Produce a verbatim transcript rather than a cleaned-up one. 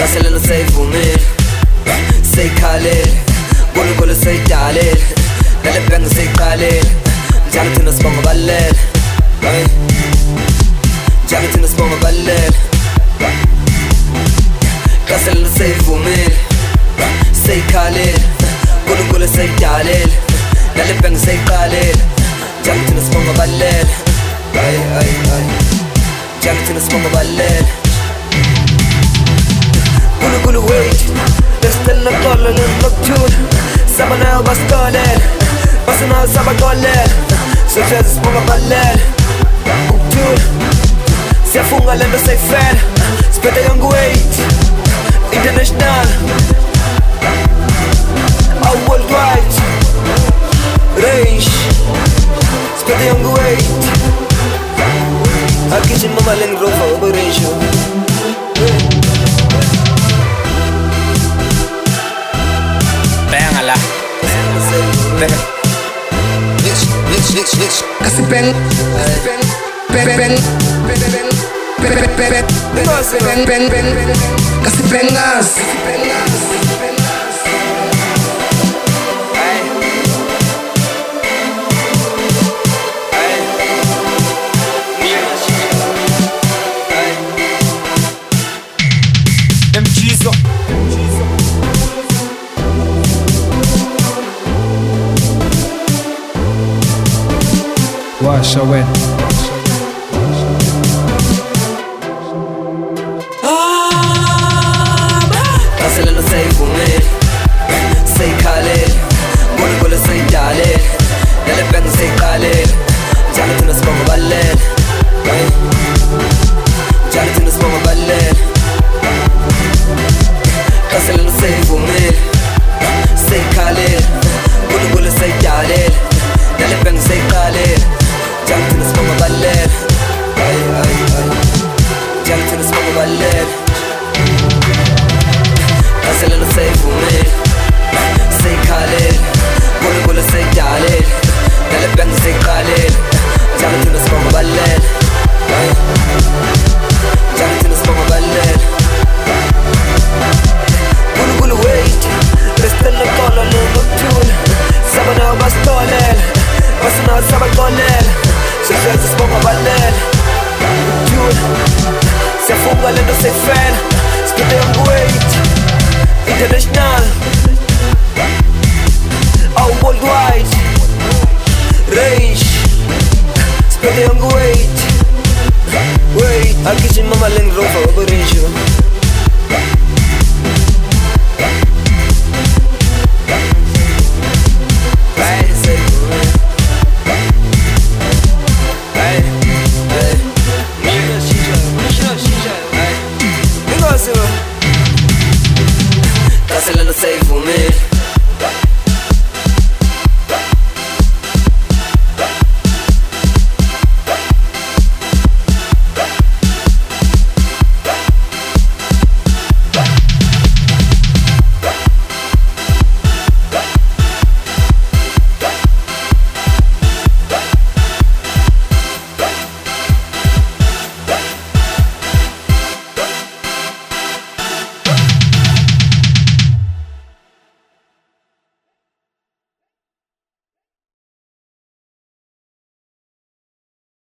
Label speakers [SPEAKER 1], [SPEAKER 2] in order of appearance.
[SPEAKER 1] غسل الصيف وميل سي كاليل قولوا قولوا سي تعليل نلبن سي قليل جانت الناس بوم بلل جانت الناس بوم بلل غسل الصيف وميل سي كاليل قولوا قولوا سي تعليل نلبن سي قليل جانت الناس بوم بلل اي اي اي جانت الناس بوم بلل قولوا قولوا ويت نستنى كل المقتول سمنا وبستولل بسنا سبا قلل سجاد اسمه مقلل مقتول سيفونغا لنا سيفان سبيتا يونغ ويت انترناشنال او وورلد وايد ريش سبيتا يونغ ويت اكيد ماما لين روفا وبريشو
[SPEAKER 2] Péngala.
[SPEAKER 3] Casi pen, pen, pen, pen, pen, pen, casi pengas.
[SPEAKER 2] Them cheese up.
[SPEAKER 4] Washa when